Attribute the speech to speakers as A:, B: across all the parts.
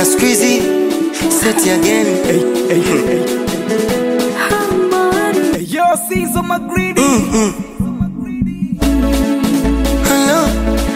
A: squeezy, set again.
B: Hey, yo, Caesar McGreedy.
A: Hello.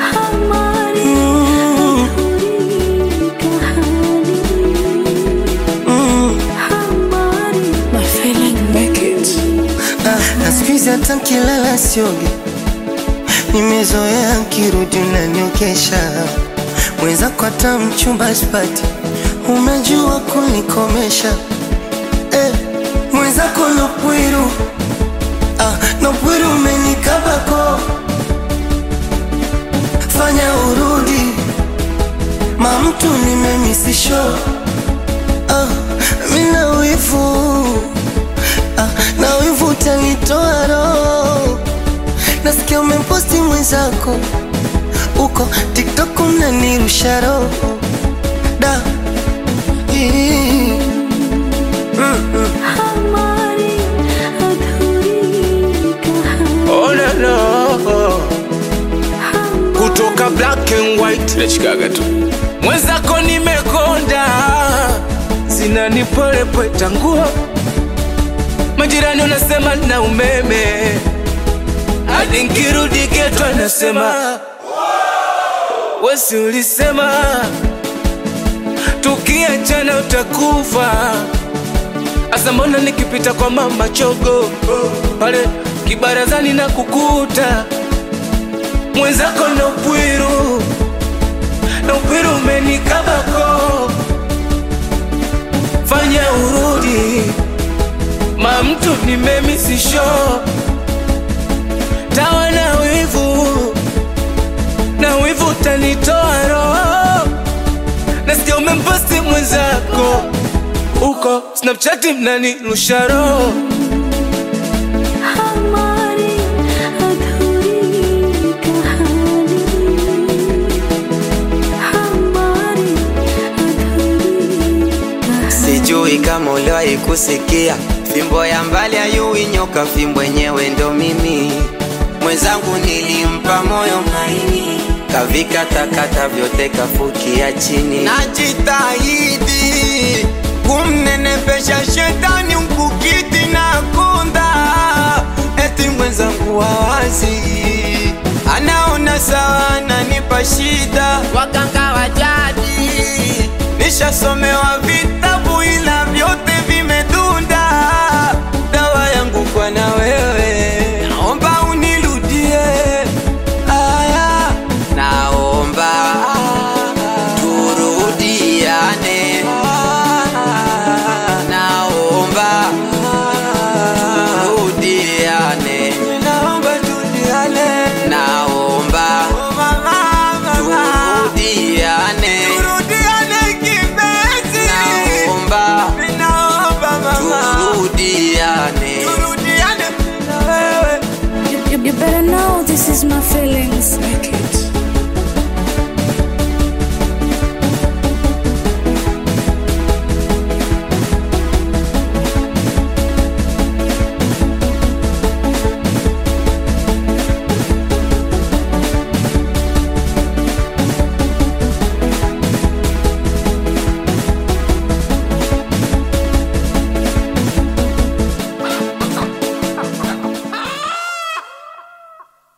C: My feeling make it.
A: Na squeezy hata nkilala sioge, nimezoea nkirudi unaniokesha. Mwenzako hata mchumba sipati, umejua kunikomesha. Mwenzako nopwiru, nopwiru umenikabako. Fanya urudi, mamtu nimemisisho. Mina wivu, na wivu utanitoa roho. Nasikia umemposti mwenzako uko TikTok unanirusha roho. Da
D: Oh no no, kutoka black and white nachikaga tu. Mwenzako nimekonda, zinanipole tanguo. Majirani unasema na umeme, hadi nkirudi geto anasema wesi ulisema tukiachana utakufa. Asa mbona nikipita kwa mama chogo pale kibarazani na kukuta mwenzako na upwiru umenikabako. Fanya urudi, mamtu nimemisisho. Tawa na wivu tanitoa roho. Nasikia umemposti mwenzako uko Snapchat mnanirusha roho.
E: Sijui kama uliwahi kusikia, fimbo ya mbali hayui nyoka, fimbo yenyewe ndo mimi. Mwenzangu nilimpa moyo maini, kavika takata vyote kafukia chini. Najitahidi kumnenepesha shetani mkukiti na konda. Eti mwenzangu wawazi anaona sawa ananipa shida. Waganga wa jadi nishasomewa vitabu ila vyote vimedunda. Dawa yangu kwa na wewe, naomba unirudie. Naomba turudiane. Naomba turudiane. Naomba turudiane. Naomba turudiane. Turudiane kipenzi. Naomba turudiane. Turudiane na wewe.
C: You better know this is my feeling.